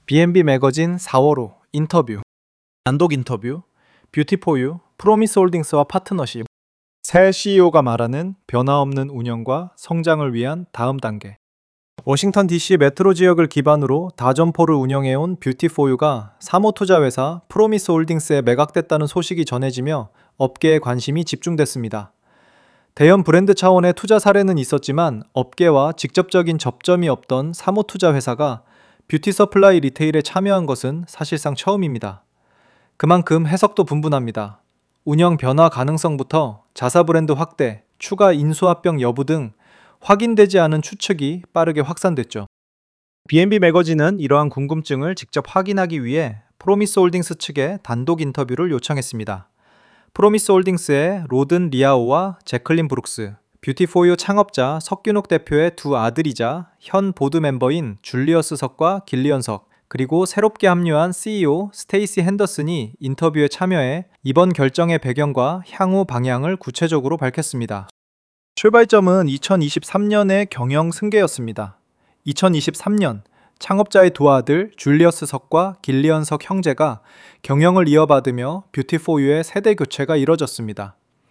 B&B 매거진 4월호 인터뷰, 단독 인터뷰, 뷰티포유, 프로미스홀딩스와 파트너십, 새 CEO가 말하는 변화없는 운영과 성장을 위한 다음 단계. 워싱턴 DC 메트로 지역을 기반으로 다점포를 운영해온 뷰티포유가 사모투자회사 프로미스홀딩스에 매각됐다는 소식이 전해지며 업계에 관심이 집중됐습니다. 대형 브랜드 차원의 투자 사례는 있었지만 업계와 직접적인 접점이 없던 사모투자 회사가 뷰티 서플라이 리테일에 참여한 것은 사실상 처음입니다. 그만큼 해석도 분분합니다. 운영 변화 가능성부터 자사 브랜드 확대, 추가 인수합병 여부 등 확인되지 않은 추측이 빠르게 확산됐죠. B&B 매거진은 이러한 궁금증을 직접 확인하기 위해 프로미스홀딩스 측에 단독 인터뷰를 요청했습니다. 프로미스홀딩스의 로든 리아오와 제클린 브룩스, 뷰티포유 창업자 석균옥 대표의 두 아들이자 현 보드 멤버인 줄리어스 석과 길리언 석, 그리고 새롭게 합류한 CEO 스테이시 핸더슨이 인터뷰에 참여해 이번 결정의 배경과 향후 방향을 구체적으로 밝혔습니다. 출발점은 2023년의 경영 승계였습니다. 2023년 창업자의 두 아들 줄리어스 석과 길리언 석 형제가 경영을 이어받으며 뷰티포유의 세대 교체가 이뤄졌습니다.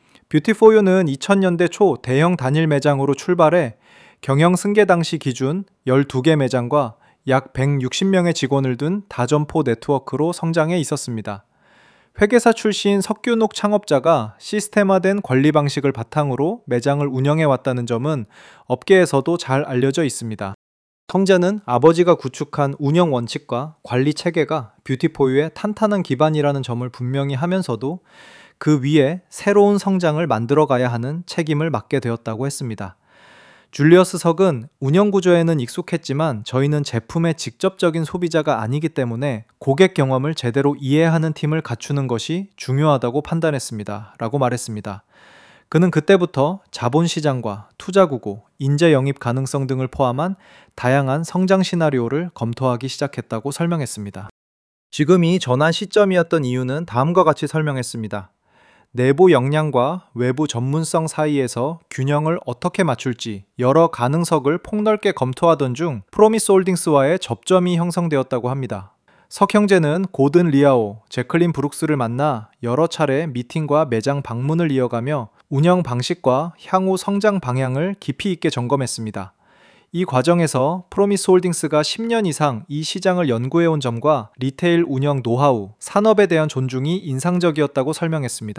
뷰티포유는 2000년대 초 대형 단일 매장으로 출발해 경영 승계 당시 기준 12개 매장과 약 160명의 직원을 둔 다점포 네트워크로 성장해 있었습니다. 회계사 출신 석균옥 창업자가 시스템화된 관리 방식을 바탕으로 매장을 운영해 왔다는 점은 업계에서도 잘 알려져 있습니다. 형제는 아버지가 구축한 운영 원칙과 관리 체계가 뷰티포유의 탄탄한 기반이라는 점을 분명히 하면서도 그 위에 새로운 성장을 만들어가야 하는 책임을 맡게 되었다고 했습니다. 줄리어스 석은 운영 구조에는 익숙했지만 저희는 제품의 직접적인 소비자가 아니기 때문에 고객 경험을 제대로 이해하는 팀을 갖추는 것이 중요하다고 판단했습니다. 라고 말했습니다. 그는 그때부터 자본시장과 투자구고, 인재 영입 가능성 등을 포함한 다양한 성장 시나리오를 검토하기 시작했다고 설명했습니다. 지금이 전환 시점이었던 이유는 다음과 같이 설명했습니다. 내부 역량과 외부 전문성 사이에서 균형을 어떻게 맞출지 여러 가능성을 폭넓게 검토하던 중 프로미스홀딩스와의 접점이 형성되었다고 합니다. 석 형제는 고든 리아오, 제클린 브룩스를 만나 여러 차례 미팅과 매장 방문을 이어가며 운영 방식과 향후 성장 방향을 깊이 있게 점검했습니다. 이 과정에서 프로미스홀딩스가 10년 이상 이 시장을 연구해온 점과 리테일 운영 노하우, 산업에 대한 존중이 인상적이었다고 설명했습니다.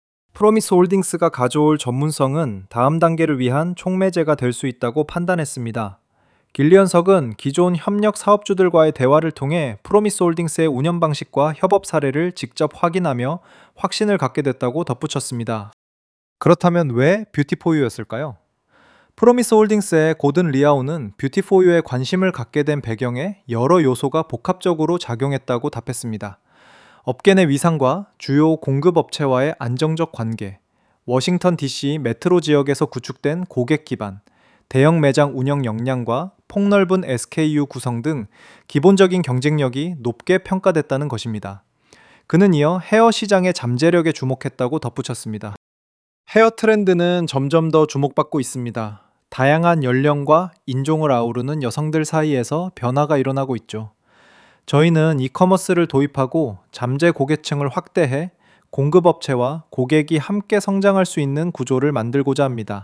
프로미스홀딩스가 가져올 전문성은 다음 단계를 위한 촉매제가 될 수 있다고 판단했습니다. 길리언 석은 기존 협력 사업주들과의 대화를 통해 프로미스홀딩스의 운영 방식과 협업 사례를 직접 확인하며 확신을 갖게 됐다고 덧붙였습니다. 그렇다면 왜 뷰티포유였을까요? 프로미스홀딩스의 고든 리아오는 뷰티포유에 관심을 갖게 된 배경에 여러 요소가 복합적으로 작용했다고 답했습니다. 업계 내 위상과 주요 공급업체와의 안정적 관계, 워싱턴 DC 메트로 지역에서 구축된 고객 기반, 대형 매장 운영 역량과 폭넓은 SKU 구성 등 기본적인 경쟁력이 높게 평가됐다는 것입니다. 그는 이어 헤어 시장의 잠재력에 주목했다고 덧붙였습니다. 헤어 트렌드는 점점 더 주목받고 있습니다. 다양한 연령과 인종을 아우르는 여성들 사이에서 변화가 일어나고 있죠. 저희는 이커머스를 도입하고 잠재 고객층을 확대해 공급업체와 고객이 함께 성장할 수 있는 구조를 만들고자 합니다.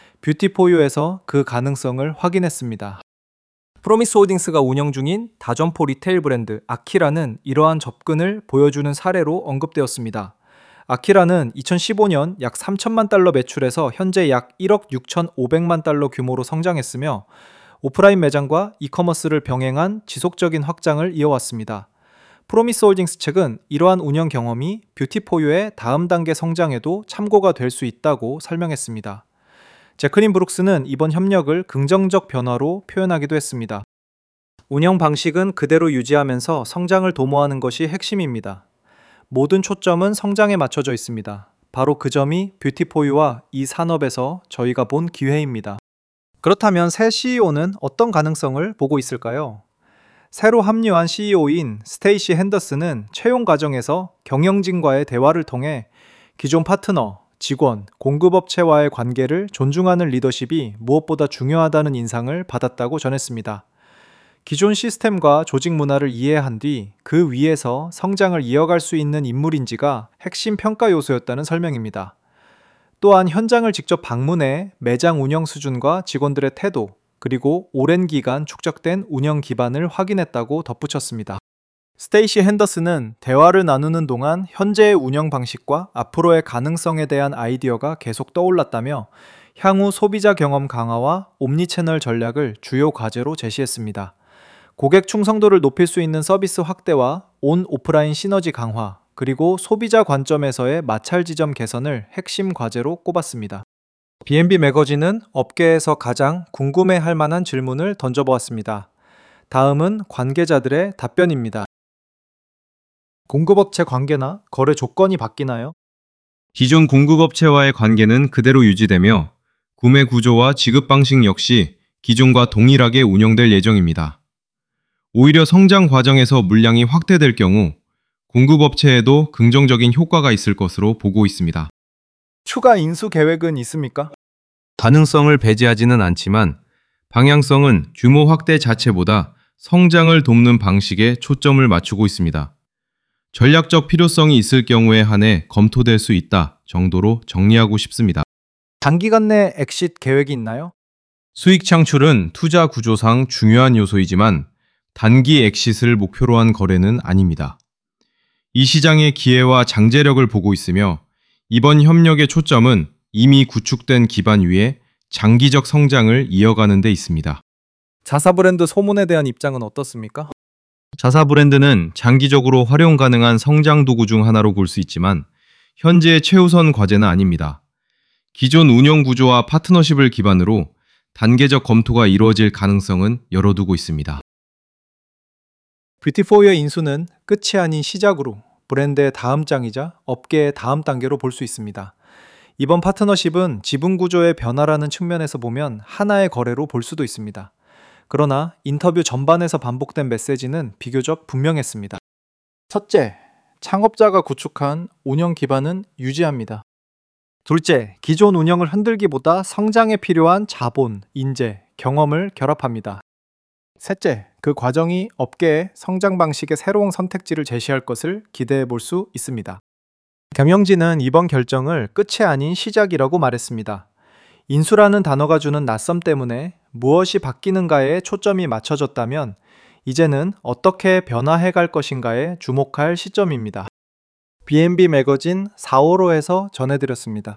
뷰티포유에서 그 가능성을 확인했습니다. 프로미스홀딩스가 운영 중인 다점포 리테일 브랜드 아키라는 이러한 접근을 보여주는 사례로 언급되었습니다. 아키라는 2015년 약 3천만 달러 매출에서 현재 약 1억 6,500만 달러 규모로 성장했으며 오프라인 매장과 이커머스를 병행한 지속적인 확장을 이어왔습니다. 프로미스홀딩스 측은 이러한 운영 경험이 뷰티포유의 다음 단계 성장에도 참고가 될 수 있다고 설명했습니다. 제클린 브룩스는 이번 협력을 긍정적 변화로 표현하기도 했습니다. 운영 방식은 그대로 유지하면서 성장을 도모하는 것이 핵심입니다. 모든 초점은 성장에 맞춰져 있습니다. 바로 그 점이 뷰티포유와 이 산업에서 저희가 본 기회입니다. 그렇다면 새 CEO는 어떤 가능성을 보고 있을까요? 새로 합류한 CEO인 스테이시 핸더슨은 채용 과정에서 경영진과의 대화를 통해 기존 파트너, 직원, 공급업체와의 관계를 존중하는 리더십이 무엇보다 중요하다는 인상을 받았다고 전했습니다. 기존 시스템과 조직 문화를 이해한 뒤 그 위에서 성장을 이어갈 수 있는 인물인지가 핵심 평가 요소였다는 설명입니다. 또한 현장을 직접 방문해 매장 운영 수준과 직원들의 태도, 그리고 오랜 기간 축적된 운영 기반을 확인했다고 덧붙였습니다. 스테이시 핸더슨은 대화를 나누는 동안 현재의 운영 방식과 앞으로의 가능성에 대한 아이디어가 계속 떠올랐다며 향후 소비자 경험 강화와 옴니채널 전략을 주요 과제로 제시했습니다. 고객 충성도를 높일 수 있는 서비스 확대와 온 오프라인 시너지 강화, 그리고 소비자 관점에서의 마찰 지점 개선을 핵심 과제로 꼽았습니다. B&B 매거진은 업계에서 가장 궁금해할 만한 질문을 던져보았습니다. 다음은 관계자들의 답변입니다. 공급업체 관계나 거래 조건이 바뀌나요? 기존 공급업체와의 관계는 그대로 유지되며 구매 구조와 지급 방식 역시 기존과 동일하게 운영될 예정입니다. 오히려 성장 과정에서 물량이 확대될 경우 공급업체에도 긍정적인 효과가 있을 것으로 보고 있습니다. 추가 인수 계획은 있습니까? 가능성을 배제하지는 않지만 방향성은 규모 확대 자체보다 성장을 돕는 방식에 초점을 맞추고 있습니다. 전략적 필요성이 있을 경우에 한해 검토될 수 있다 정도로 정리하고 싶습니다. 단기간 내 엑싯 계획이 있나요? 수익 창출은 투자 구조상 중요한 요소이지만 단기 엑싯을 목표로 한 거래는 아닙니다. 이 시장의 기회와 장제력을 보고 있으며 이번 협력의 초점은 이미 구축된 기반 위에 장기적 성장을 이어가는 데 있습니다. 자사 브랜드 소문에 대한 입장은 어떻습니까? 자사 브랜드는 장기적으로 활용 가능한 성장 도구 중 하나로 볼 수 있지만 현재의 최우선 과제는 아닙니다. 기존 운영 구조와 파트너십을 기반으로 단계적 검토가 이루어질 가능성은 열어두고 있습니다. 뷰티포유의 인수는 끝이 아닌 시작으로 브랜드의 다음 장이자 업계의 다음 단계로 볼 수 있습니다. 이번 파트너십은 지분 구조의 변화라는 측면에서 보면 하나의 거래로 볼 수도 있습니다. 그러나 인터뷰 전반에서 반복된 메시지는 비교적 분명했습니다. 첫째, 창업자가 구축한 운영 기반은 유지합니다. 둘째, 기존 운영을 흔들기보다 성장에 필요한 자본, 인재, 경험을 결합합니다. 셋째, 그 과정이 업계의 성장 방식의 새로운 선택지를 제시할 것을 기대해 볼 수 있습니다. 경영진은 이번 결정을 끝이 아닌 시작이라고 말했습니다. 인수라는 단어가 주는 낯섦 때문에 무엇이 바뀌는가에 초점이 맞춰졌다면 이제는 어떻게 변화해 갈 것인가에 주목할 시점입니다. B&B 매거진 455에서 전해드렸습니다.